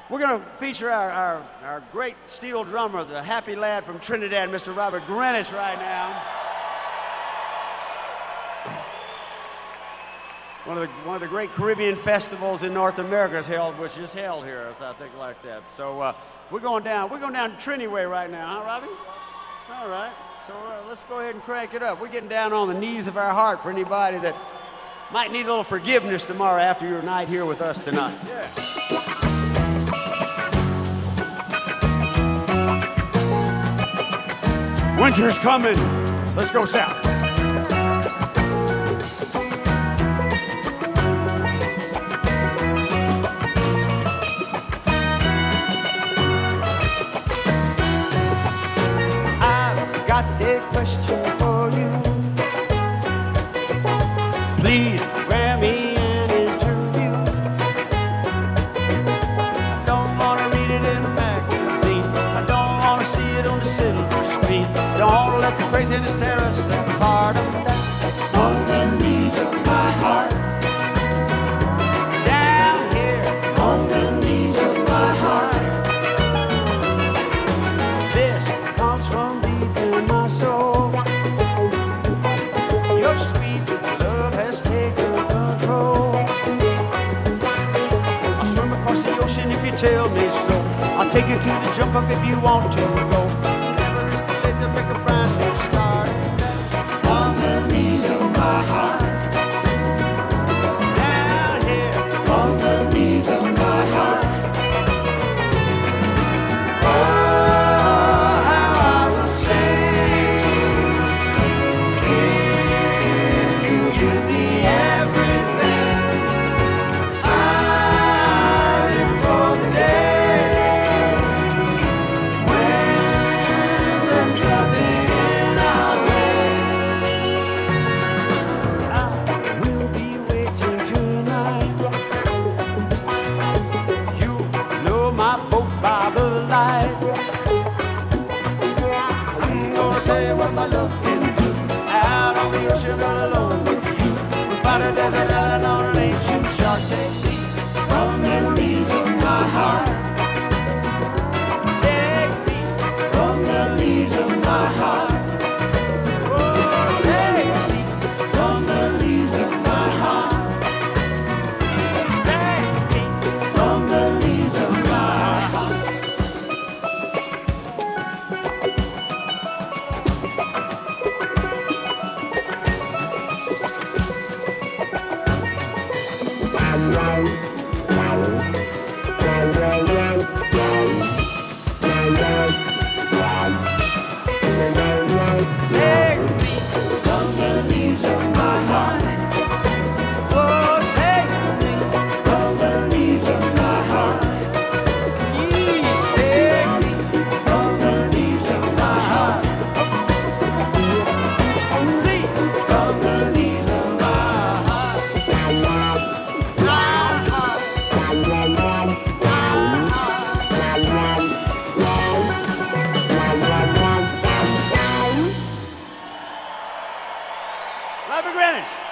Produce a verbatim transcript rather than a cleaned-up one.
We're going to feature our, our, our great steel drummer, the happy lad from Trinidad, Mister Robert Greenidge, right now. One of the one of the great Caribbean festivals in North America is held, which is held here, so I think like that. So uh, we're going down. We're going down Trini way right now, huh, Robbie? All right. So uh, let's go ahead and crank it up. We're getting down on the knees of our heart for anybody that might need a little forgiveness tomorrow after your night here with us tonight. Yeah. Winter's coming. Let's go south. Got a question for you. Please grant me an interview. I don't want to read it in a magazine. I don't want to see it on the silver screen. Don't want to let the craziness tear us apart. I'm down on the knees of my heart. Down here on the knees of my heart. This comes from my soul. Your sweet love has taken control. I'll swim across the ocean if you tell me so. I'll take you to the jump up if you want to go. Never is too late to make a brand new start. On the knees of my heart. Down here on the knees of my heart. My love can do out on the ocean all alone with you. We find a desert island on an ancient shark. Take me from the knees of my heart. Take me from the knees of my heart. Oh, take me from the knees of my heart. Take me from the knees of my heart. Take me from the knees of my heart. Oh, take me from the knees of my heart. Please take me from the knees of my heart. Please from the knees of my heart. My heart. Robert Greenidge.